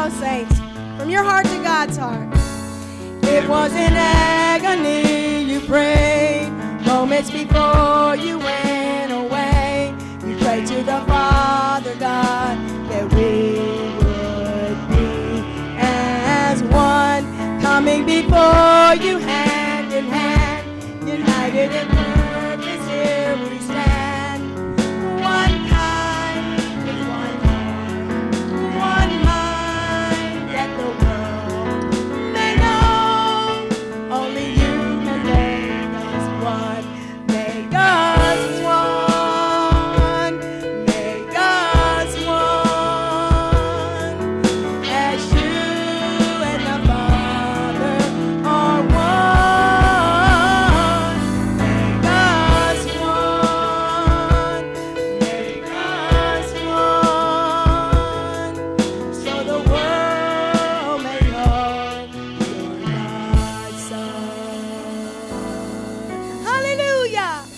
now, saints, from your heart to God's heart. It was in agony you prayed, moments before you went away. You prayed to the Father God that we would be as one, coming before you hand in hand, united in